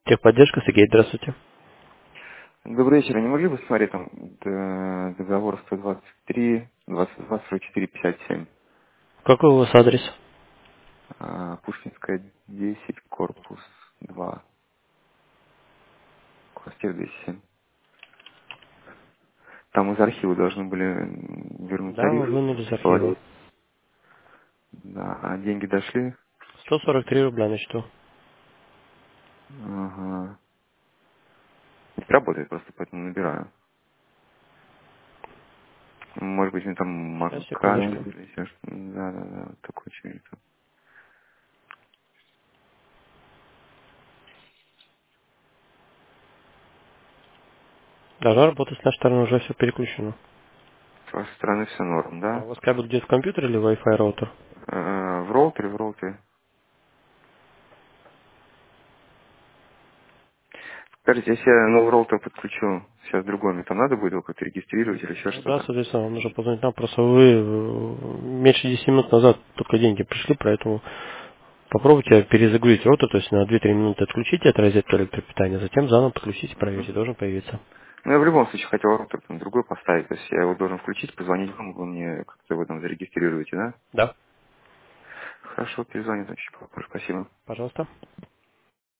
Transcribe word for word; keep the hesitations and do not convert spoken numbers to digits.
Техподдержка, Сергей, здравствуйте. Добрый вечер. Не могли бы посмотреть там д- договор сто двадцать три, двадцать два, сорок четыре, пятьдесят семь? Какой у вас адрес? А, Пушкинская, десять, корпус два, квартира двести семь. Там из архива должны были м, вернуть Да, мы тариф. вынули из архива. Вот. Да, а деньги дошли? сто сорок три рубля на счету. Ага. Не работает просто, поэтому набираю. Может быть, у меня там Сейчас, макар секундочку. или еще что-то. Да, да, да, вот такой что-нибудь. Должна работать с нашей стороны, уже все переключено. С вашей стороны все норм, А у да? вас кабель где в компьютере или Wi-Fi роутер? Э, В роутере, в роутере. Скажите, если я новый роутер подключу сейчас другой, мне там надо будет его как-то регистрировать или еще Ну да, что-то? соответственно, вам нужно позвонить нам. Просто вы э, меньше десяти минут назад только деньги пришли, поэтому попробуйте перезагрузить роутер, то есть на две-три минуты отключите от розетки электропитания, затем заново подключите, Мгм. проверьте, должен появиться. Ну, я в любом случае хотел роутер там другой поставить, то есть я его должен включить, позвонить вам, вы мне как-то его там зарегистрируете, да? Да, Хорошо, перезвоню, значит, попозже. Спасибо. пожалуйста.